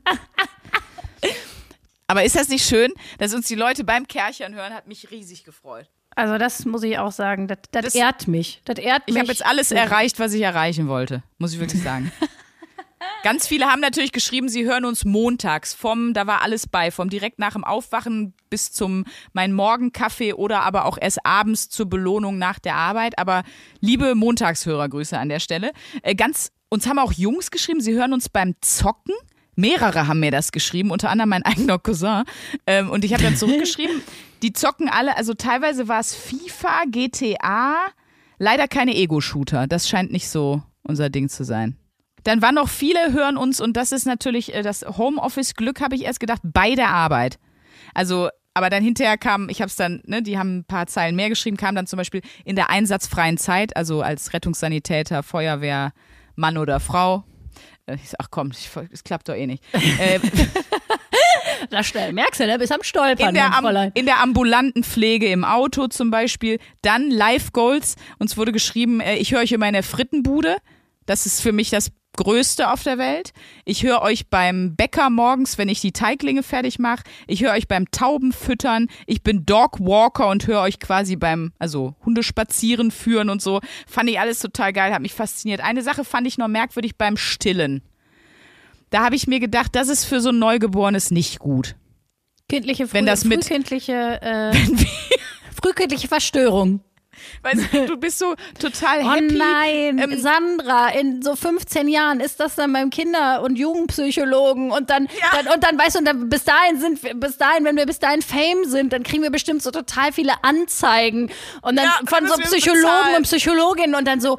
Aber ist das nicht schön, dass uns die Leute beim Kärchern hören? Hat mich riesig gefreut. Also das muss ich auch sagen. Das ehrt mich. Das ehrt mich. Ich habe jetzt alles erreicht, was ich erreichen wollte. Muss ich wirklich sagen. Ganz viele haben natürlich geschrieben, sie hören uns montags da war alles bei, vom direkt nach dem Aufwachen bis zum mein Morgenkaffee oder aber auch erst abends zur Belohnung nach der Arbeit. Aber liebe Montagshörergrüße an der Stelle. Uns haben auch Jungs geschrieben, sie hören uns beim Zocken. Mehrere haben mir das geschrieben, unter anderem mein eigener Cousin. Und ich habe dann zurückgeschrieben, die zocken alle, also teilweise war es FIFA, GTA, leider keine Ego-Shooter. Das scheint nicht so unser Ding zu sein. Dann waren noch viele, hören uns, und das ist natürlich das Homeoffice-Glück, habe ich erst gedacht, bei der Arbeit. Also, aber dann hinterher kam, ich habe es dann, die haben ein paar Zeilen mehr geschrieben, kam dann zum Beispiel in der einsatzfreien Zeit, also als Rettungssanitäter, Feuerwehr, Mann oder Frau. Ich sag, ach komm, das klappt doch eh nicht. Na schnell, merkst du, ne? Bist am Stolpern, Fräulein. In der ambulanten Pflege im Auto zum Beispiel. Dann Life Goals. Uns wurde geschrieben, ich höre euch immer in der Frittenbude. Das ist für mich das Größte auf der Welt. Ich höre euch beim Bäcker morgens, wenn ich die Teiglinge fertig mache. Ich höre euch beim Taubenfüttern. Ich bin Dogwalker und höre euch quasi beim, Hundespazieren führen und so. Fand ich alles total geil, hat mich fasziniert. Eine Sache fand ich noch merkwürdig beim Stillen. Da habe ich mir gedacht, das ist für so ein Neugeborenes nicht gut. Frühkindliche Verstörung. Weißt du, bist so total happy. Oh nein, Sandra, in so 15 Jahren ist das dann beim Kinder- und Jugendpsychologen und dann weißt du, und dann bis dahin, wenn wir bis dahin Fame sind, dann kriegen wir bestimmt so total viele Anzeigen und dann von so Psychologen und Psychologinnen und dann so,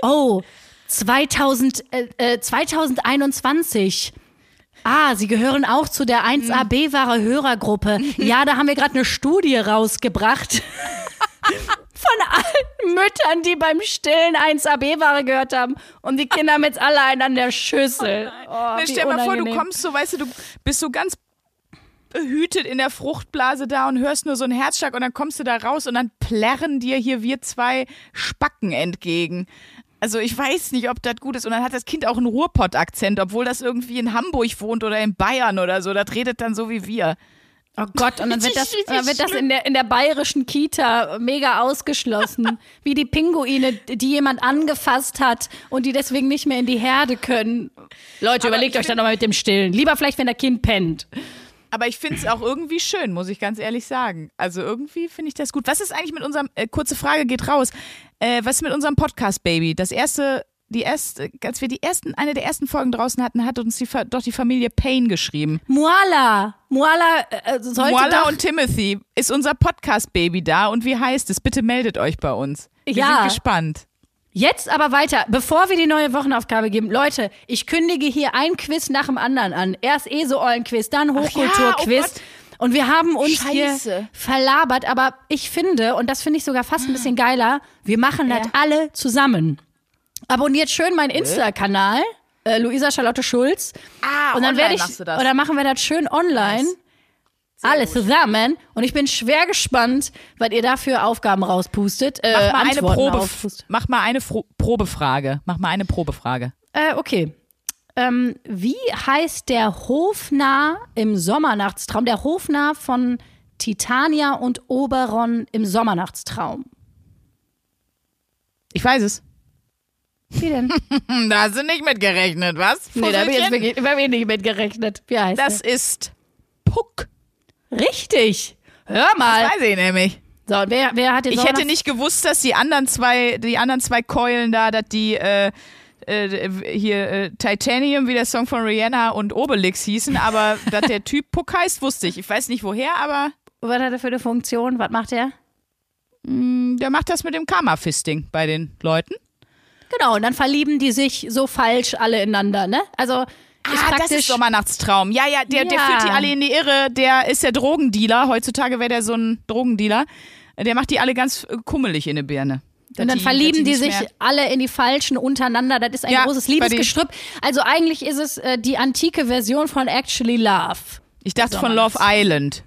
2021. Sie gehören auch zu der 1A B-Ware Hörergruppe. Ja, da haben wir gerade eine Studie rausgebracht. Von allen Müttern, die beim Stillen 1A B-Ware gehört haben und die Kinder haben jetzt alle einen an der Schüssel. Stell dir mal vor, du kommst so, weißt du bist so ganz behütet in der Fruchtblase da und hörst nur so einen Herzschlag und dann kommst du da raus und dann plärren dir hier wir 2 Spacken entgegen. Also ich weiß nicht, ob das gut ist. Und dann hat das Kind auch einen Ruhrpott-Akzent, obwohl das irgendwie in Hamburg wohnt oder in Bayern oder so. Das redet dann so wie wir. Oh Gott, und dann wird das in der bayerischen Kita mega ausgeschlossen. Wie die Pinguine, die jemand angefasst hat und die deswegen nicht mehr in die Herde können. Leute, überlegt euch dann nochmal mit dem Stillen. Lieber vielleicht, wenn der Kind pennt. Aber ich finde es auch irgendwie schön, muss ich ganz ehrlich sagen. Also irgendwie finde ich das gut. Was ist eigentlich mit unserem, kurze Frage geht raus, was ist mit unserem Podcast-Baby? Das erste eine der ersten Folgen draußen hatten, hat uns doch die Familie Payne geschrieben. Moala sollte Moala doch... und Timothy, ist unser Podcast-Baby da und wie heißt es? Bitte meldet euch bei uns. Wir sind gespannt. Jetzt aber weiter, bevor wir die neue Wochenaufgabe geben. Leute, ich kündige hier ein Quiz nach dem anderen an. Erst ESO-Eulen-Quiz, dann Hochkultur-Quiz. Und wir haben uns hier verlabert, aber ich finde, und das finde ich sogar fast ein bisschen geiler, wir machen das alle zusammen. Abonniert schön meinen Insta-Kanal, Luisa Charlotte Schulz. Und dann machst du das. Und dann machen wir das schön online. Alles zusammen. Und ich bin schwer gespannt, was ihr da für Aufgaben rauspustet. Mach mal eine Probefrage. Okay. Wie heißt der Hofnarr im Sommernachtstraum? Der Hofnarr von Titania und Oberon im Sommernachtstraum. Ich weiß es. Wie denn? Da hast du nicht mit gerechnet, was? Nee, da habe ich nicht mit gerechnet. Wie heißt das? Ist Puck. Richtig. Hör mal. Das weiß ich nämlich. So, und wer hat den Ich hätte nicht gewusst, dass die anderen zwei Keulen da, dass die Titanium, wie der Song von Rihanna, und Obelix hießen, aber dass der Typ Puck heißt, wusste ich. Ich weiß nicht woher, aber... Was hat er für eine Funktion? Was macht er? Der macht das mit dem Karma-Fisting bei den Leuten. Genau, und dann verlieben die sich so falsch alle ineinander, ne? Also... das ist Sommernachtstraum. Ja, der führt die alle in die Irre. Der ist der Drogendealer. Heutzutage wäre der so ein Drogendealer. Der macht die alle ganz kummelig in die Birne. Und dann verlieben die sich alle in die Falschen untereinander. Das ist ein großes Liebesgestrüpp. Also eigentlich ist es die antike Version von Actually Love. Ich dachte von Love Island.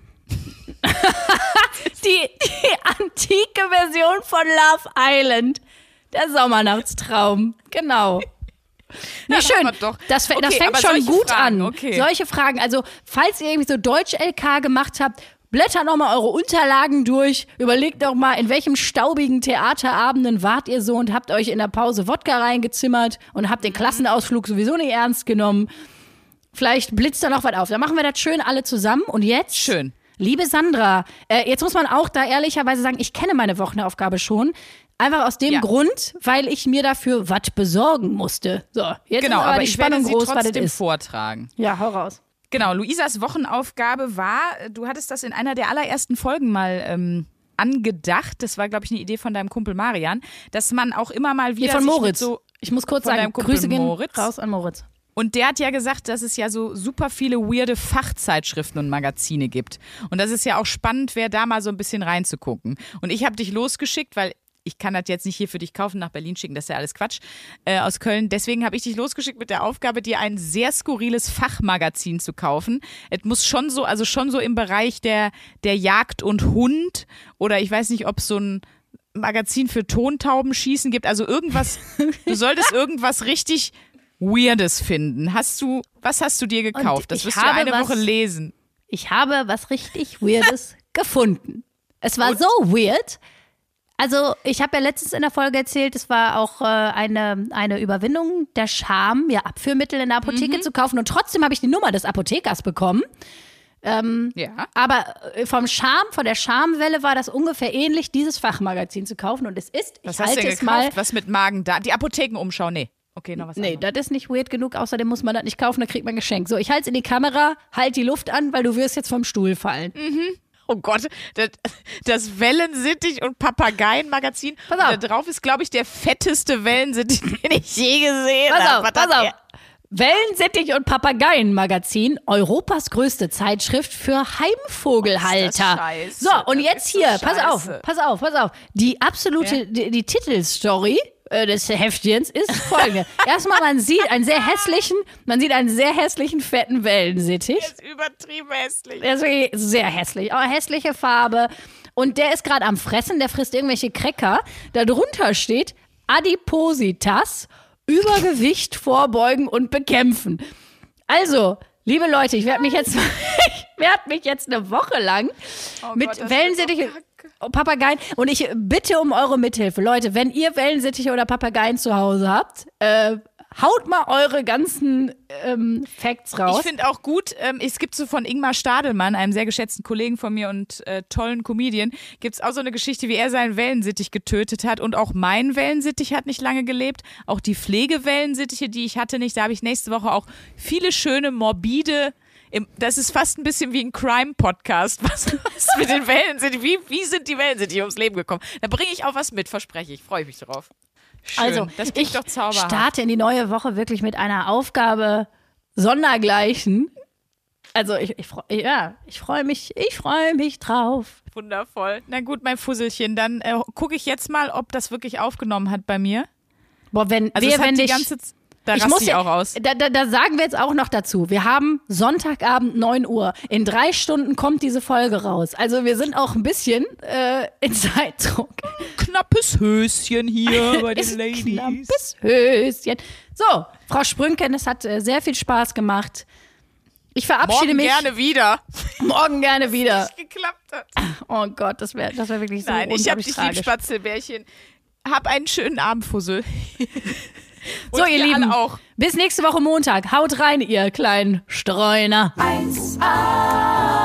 die antike Version von Love Island. Der Sommernachtstraum. Genau. Nee, schön. Das fängt schon gut Fragen, an. Okay. Solche Fragen. Also, falls ihr irgendwie so Deutsch-LK gemacht habt, blättert nochmal eure Unterlagen durch. Überlegt doch mal, in welchem staubigen Theaterabenden wart ihr so und habt euch in der Pause Wodka reingezimmert und habt den Klassenausflug sowieso nicht ernst genommen. Vielleicht blitzt da noch was auf. Dann machen wir das schön alle zusammen. Und jetzt, schön. Liebe Sandra, jetzt muss man auch da ehrlicherweise sagen, ich kenne meine Wochenaufgabe schon. Einfach aus dem Grund, weil ich mir dafür was besorgen musste. So, jetzt ist aber die Spannung groß, was das ist. Vortragen. Ja, hau raus. Genau, Luisas Wochenaufgabe war, du hattest das in einer der allerersten Folgen mal angedacht, das war, glaube ich, eine Idee von deinem Kumpel Marian, dass man auch immer mal wieder... von Moritz. Ich muss kurz sagen, Grüße gehen raus an Moritz. Und der hat ja gesagt, dass es ja so super viele weirde Fachzeitschriften und Magazine gibt. Und das ist ja auch spannend, wer da mal so ein bisschen reinzugucken. Und ich habe dich losgeschickt, weil ich kann das jetzt nicht hier für dich kaufen, nach Berlin schicken, das ist ja alles Quatsch, aus Köln. Deswegen habe ich dich losgeschickt mit der Aufgabe, dir ein sehr skurriles Fachmagazin zu kaufen. Es muss schon so im Bereich der Jagd und Hund oder ich weiß nicht, ob es so ein Magazin für Tontaubenschießen gibt. Also irgendwas, du solltest irgendwas richtig Weirdes finden. Was hast du dir gekauft? Das wirst du eine Woche lesen. Ich habe was richtig Weirdes gefunden. Es war so weird. Also ich habe ja letztens in der Folge erzählt, es war auch eine Überwindung der Scham, ja Abführmittel in der Apotheke zu kaufen und trotzdem habe ich die Nummer des Apothekers bekommen. Aber von der Schamwelle war das ungefähr ähnlich, dieses Fachmagazin zu kaufen und es ist, was hast du denn gekauft? Was mit Magen-Darm? Die Apothekenumschau? Nee. Okay, noch was anderes. Nee, das ist nicht weird genug, außerdem muss man das nicht kaufen, da kriegt man ein Geschenk. So, ich halte es in die Kamera, halt die Luft an, weil du wirst jetzt vom Stuhl fallen. Oh Gott, das Wellensittich und Papageien-Magazin. Da drauf ist, glaube ich, der fetteste Wellensittich, den ich je gesehen habe. Pass auf. Wellensittich und Papageien-Magazin, Europas größte Zeitschrift für Heimvogelhalter. So, und jetzt hier, pass auf. Die absolute, die Titelstory des Heftchens ist folgende. Erstmal, man sieht einen sehr hässlichen, fetten Wellensittich. Der ist übertrieben hässlich. Der ist wirklich sehr hässlich, aber hässliche Farbe. Und der ist gerade am Fressen, der frisst irgendwelche Cracker. Da drunter steht Adipositas, Übergewicht vorbeugen und bekämpfen. Also, liebe Leute, ich werde mich jetzt eine Woche lang mit Wellensittiche und Papageien und ich bitte um eure Mithilfe. Leute, wenn ihr Wellensittiche oder Papageien zu Hause habt, haut mal eure ganzen Facts raus. Ich finde auch gut, es gibt so von Ingmar Stadelmann, einem sehr geschätzten Kollegen von mir und tollen Comedian, gibt es auch so eine Geschichte, wie er seinen Wellensittich getötet hat und auch mein Wellensittich hat nicht lange gelebt, auch die Pflegewellensittiche, die ich hatte nicht, da habe ich nächste Woche auch viele schöne, morbide, das ist fast ein bisschen wie ein Crime-Podcast, was mit den Wellensittichen, wie sind die Wellensittiche ums Leben gekommen? Da bringe ich auch was mit, verspreche ich, freue mich drauf. Schön. Also, das klingt ich doch zauberhaft. starte in die neue Woche wirklich mit einer Aufgabe sondergleichen. Also ich freue mich drauf. Wundervoll. Na gut, mein Fusselchen, dann gucke ich jetzt mal, ob das wirklich aufgenommen hat bei mir. Boah, Da raste ich auch aus. Da sagen wir jetzt auch noch dazu. Wir haben Sonntagabend 9 Uhr. In 3 Stunden kommt diese Folge raus. Also wir sind auch ein bisschen in Zeitdruck. Knappes Höschen hier bei den Ladies. Knappes Höschen. So, Frau Sprünken, es hat sehr viel Spaß gemacht. Ich verabschiede mich. Morgen gerne wieder. Morgen gerne wieder. Nicht geklappt hat. Oh Gott, das wär wirklich so Nein, ich hab unglaublich dich tragisch. lieb, Spatzelbärchen. Hab einen schönen Abend, Fussel. So, ihr Lieben, alle auch. bis nächste Woche Montag. Haut rein, ihr kleinen Streuner. 1A,